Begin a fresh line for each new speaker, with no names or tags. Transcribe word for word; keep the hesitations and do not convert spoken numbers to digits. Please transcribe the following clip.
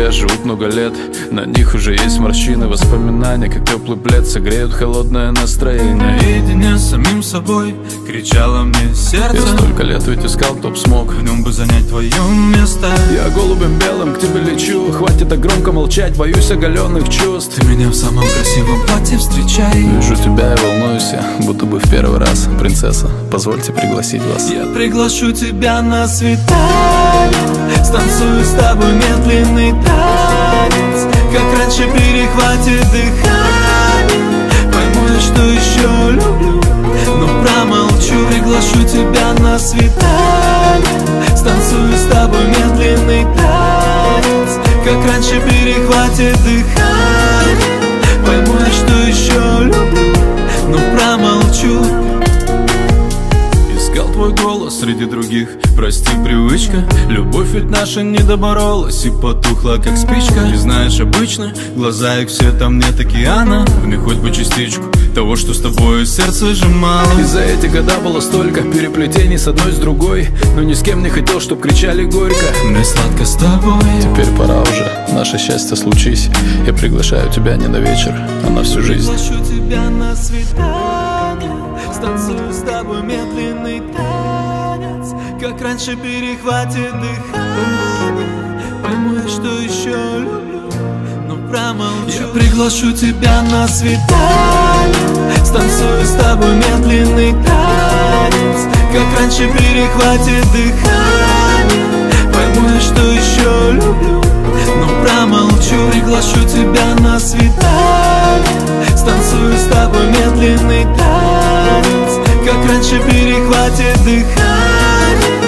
тебя живут много лет. На них уже есть морщины, воспоминания, как теплый плед согреют холодное настроение.
Наедине с самим собой кричало мне сердце.
Я столько лет ведь искал топ-смог,
в нем бы занять твое место.
Я голубем белым к тебе лечу. Хватит так громко молчать, боюсь оголенных чувств.
Ты меня в самом красивом платье встречай.
Вижу тебя и волнуюсь я, будто бы в первый раз. Принцесса, позвольте пригласить вас.
Я приглашу тебя на свидание, станцую с тобой медленный танец. Как раньше перехватит дыхание, пойму я, что еще люблю, но промолчу. Приглашу тебя на свидание, станцую с тобой медленный танец. Как раньше перехватит дыхание, пойму я, что еще люблю, но промолчу.
Искал твой голос среди других, прости, привычка. Любовь ведь наша не доборолась и потухла, как спичка. Не знаешь, обычно глаза их все там нет океана, в них хоть бы частичку того, что с тобой сердце сжимало. И за эти года было столько переплетений с одной с другой, но ни с кем не хотел, чтоб кричали горько.
Мне сладко с тобой.
Теперь пора уже, наше счастье случись. Я приглашаю тебя не на вечер, а на всю жизнь.
Приглашу тебя на свидание, станцую с тобой медленный танец. Как раньше перехватит дыхание, пойму я, что еще люблю, но промолчу. Я приглашу тебя на свидание, станцую с тобой медленный танец. Как раньше перехватит дыхание, пойму я, что еще люблю, но промолчу. Приглашу тебя на свидание, станцую с тобой медленный танец. Как раньше перехватит дыхание,